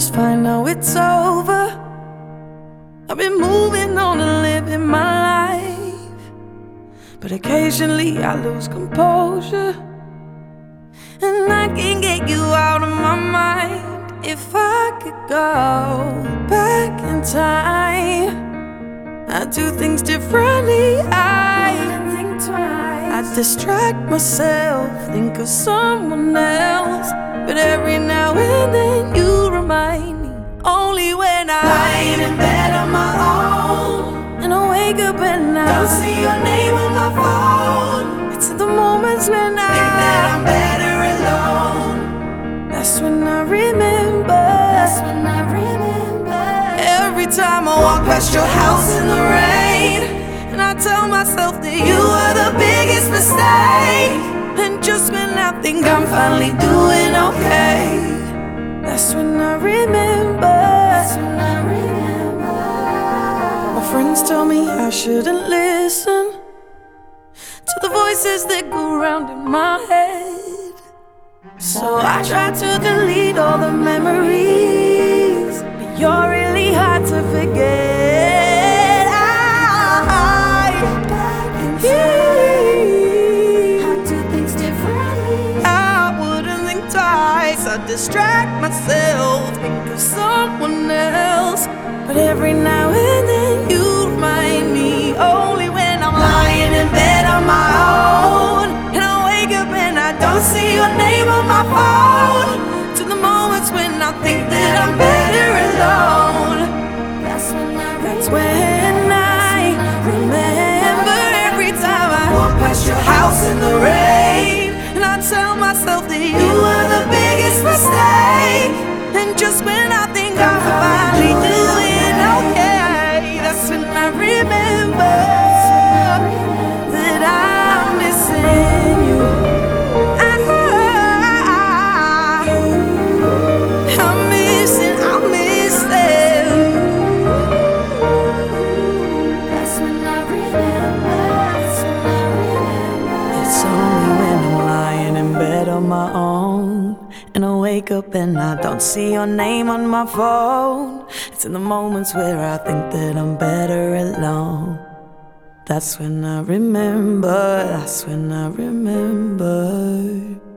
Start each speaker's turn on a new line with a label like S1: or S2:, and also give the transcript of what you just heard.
S1: just fine, now it's over. I've been moving on and living my life, but occasionally I lose composure, and I can't get you out of my mind. If I could go back in time, I'd do things differently. I'd think twice. I'd distract myself, think of someone else, but every now and then you remind me. Only when I'm lying in bed on my own, and I wake up and I don't see your name on my phone. It's in the moments when I think that I'm better alone. That's when I remember. That's when I remember. Every time I walk past your house in the rain, and I tell myself that you were the biggest mistake. And just when I think I'm finally doing okay, that's when I remember. That's when I remember. My friends tell me I shouldn't listen to the voices that go round in my head, so I try to delete all the memories, but you're really hard to forget. I go back in time, I do things differently. I wouldn't think twice. I distract myself, think of someone else, but every now and then you remind me. Only when I'm lying in bed on my own, and I wake up and I don't see your name on my phone. To the moments when I think that I'm better alone, that's when I remember. Every time I walk past your house in the rain, and I tell myself that you were the biggest mistake. And just when I think I'm finally doing okay, that's when I remember that I'm missing you. I'm missing. That's when I remember. That's when I remember. It's only when I'm lying in bed on my own, and I wake up and I don't see your name on my phone. It's in the moments where I think that I'm better alone. That's when I remember. That's when I remember.